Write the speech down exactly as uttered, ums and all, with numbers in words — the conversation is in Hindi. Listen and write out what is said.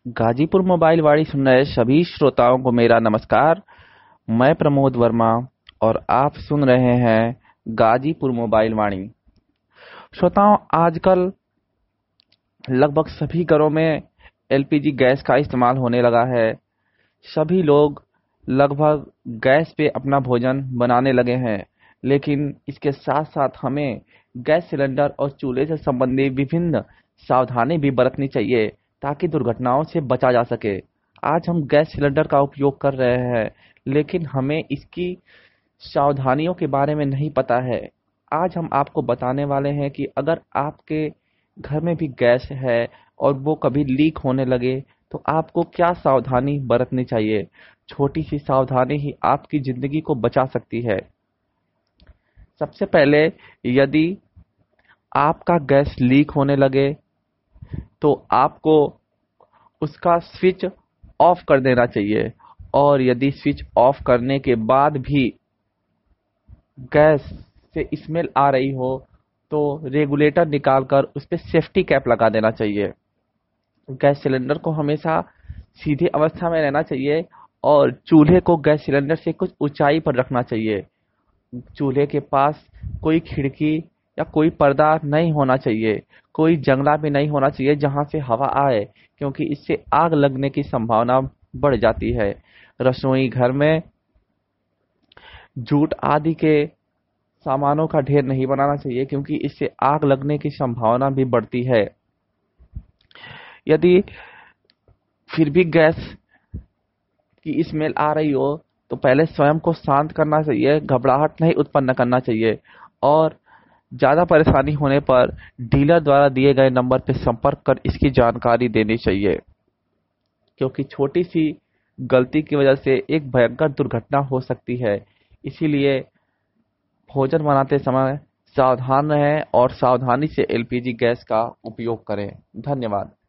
गाजीपुर मोबाइल वाणी सुन रहे सभी श्रोताओं को मेरा नमस्कार। मैं प्रमोद वर्मा और आप सुन रहे हैं गाजीपुर मोबाइल वाणी। श्रोताओं, आजकल लगभग सभी घरों में एलपीजी गैस का इस्तेमाल होने लगा है। सभी लोग लगभग गैस पे अपना भोजन बनाने लगे हैं, लेकिन इसके साथ साथ हमें गैस सिलेंडर और चूल्हे से संबंधित विभिन्न सावधानी भी बरतनी चाहिए ताकि दुर्घटनाओं से बचा जा सके। आज हम गैस सिलेंडर का उपयोग कर रहे हैं, लेकिन हमें इसकी सावधानियों के बारे में नहीं पता है। आज हम आपको बताने वाले हैं कि अगर आपके घर में भी गैस है और वो कभी लीक होने लगे तो आपको क्या सावधानी बरतनी चाहिए। छोटी सी सावधानी ही आपकी जिंदगी को बचा सकती है। सबसे पहले, यदि आपका गैस लीक होने लगे तो आपको उसका स्विच ऑफ कर देना चाहिए, और यदि स्विच ऑफ करने के बाद भी गैस से स्मेल आ रही हो तो रेगुलेटर निकालकर उस पर सेफ्टी कैप लगा देना चाहिए। गैस सिलेंडर को हमेशा सीधी अवस्था में रहना चाहिए और चूल्हे को गैस सिलेंडर से कुछ ऊंचाई पर रखना चाहिए। चूल्हे के पास कोई खिड़की या कोई पर्दा नहीं होना चाहिए, कोई जंगला भी नहीं होना चाहिए जहां से हवा आए, क्योंकि इससे आग लगने की संभावना बढ़ जाती है। रसोई घर में जूट आदि के सामानों का ढेर नहीं बनाना चाहिए, क्योंकि इससे आग लगने की संभावना भी बढ़ती है। यदि फिर भी गैस की स्मेल आ रही हो तो पहले स्वयं को शांत करना चाहिए, घबराहट नहीं उत्पन्न करना चाहिए, और ज्यादा परेशानी होने पर डीलर द्वारा दिए गए नंबर पर संपर्क कर इसकी जानकारी देनी चाहिए, क्योंकि छोटी सी गलती की वजह से एक भयंकर दुर्घटना हो सकती है। इसीलिए भोजन बनाते समय सावधान रहें और सावधानी से एलपीजी गैस का उपयोग करें। धन्यवाद।